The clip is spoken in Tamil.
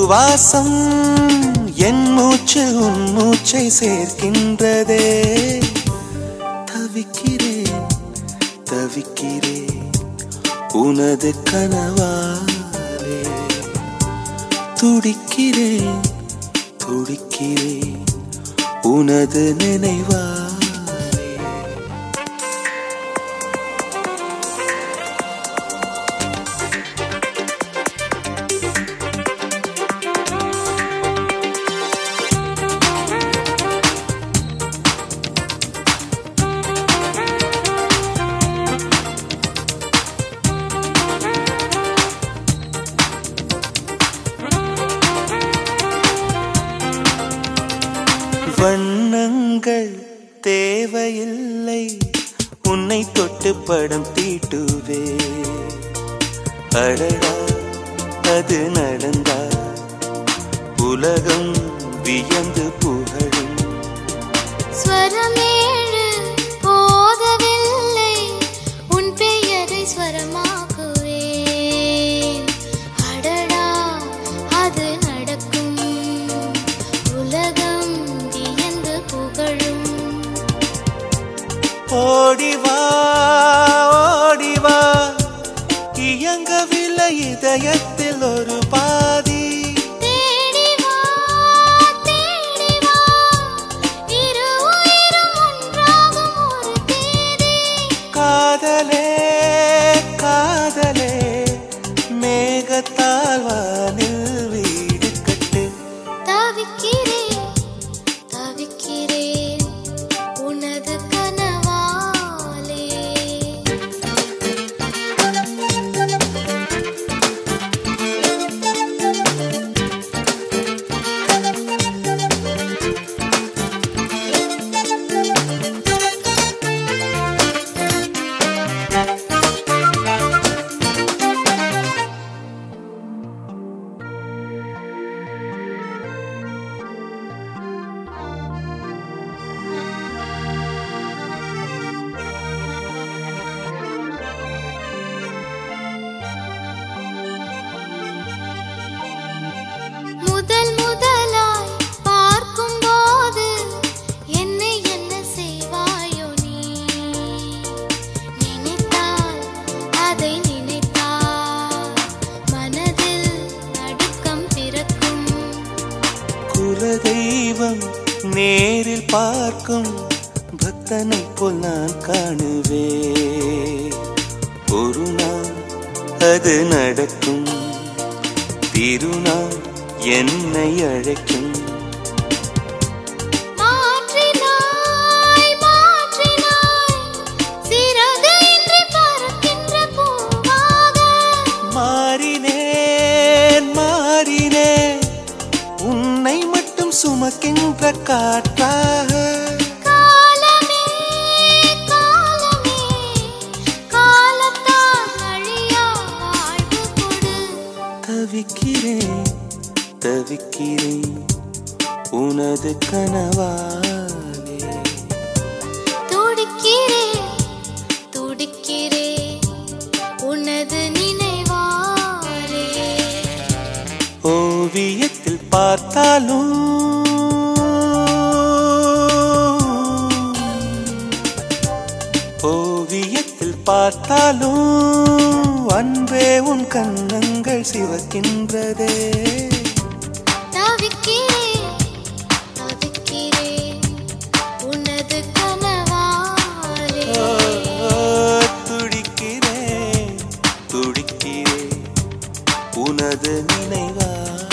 வாசம் என் மூச்சு உன் மூச்சை சேர்க்கின்றதே. தவிக்கிறேன் தவிக்கிறேன் உனது கனவாலே. துடிக்கிறேன் துடிக்கிறேன் உனது நினைவா. வண்ணங்கள் தேவையில்லை உன்னை தொட்டு படம் தீட்டுவே. அடடா அது நடந்தா உலகம் வியந்து புகழும். ஸ்வரமேழு போதவில்லை உன் பெயரை ஸ்வரமாக்குவேன். அடடா அது நடக்கும் உலகம் ஓடிவா ஓடிவா இயங்கவில்லை இதயத்தில் ஒரு பாதி. தேடிவா தேடிவா இரு உயிரும் ஒன்றாகும் ஒரு தேதி. காதலே காதலே மேகத்தால் வானில் வீடு கட்டு. தவிக்கிறேன் தவிக்கிறேன் உனது கனவாலே. முதல் முதலாய் பார்க்கும் போது என்னை என்ன செய்வாயோ நீ. நினைத்தால் அதை நினைத்தால் மனதில் நடுக்கம் பிறக்கும். குலதெய்வம் நேரில் பார்க்கும் பக்தனை போல் நான் காணுவே. ஒரு நாள் அது நடக்கும் திருநாள் என்னை அழைக்கும். மாற்றினாய் மாற்றினாய் சிறகு இன்றி பறக்கின்ற பூவாக. மாறினேன் மாறினேன் உன்னை மட்டும் சுமக்கின்ற காற்றாக. காலமே காலமே காலத்தால் அழியா வாழ்வு கொடு. தவிக்கிறேன் தவிக்கிறேன் உனது கனவாலே. துடிக்கிறேன் துடிக்கிறேன் உனது நினைவாலே. ஓவியத்தில் பார்த்தாலும் ஓவியத்தில் பார்த்தாலும் அன்பே உன் கண்ணங்கள் சிவக்கின்றதே. தவிக்கிறேன் தவிக்கிறேன் உனது கனவாலே. துடிக்கிறேன் துடிக்கிறேன் உனது நினைவா.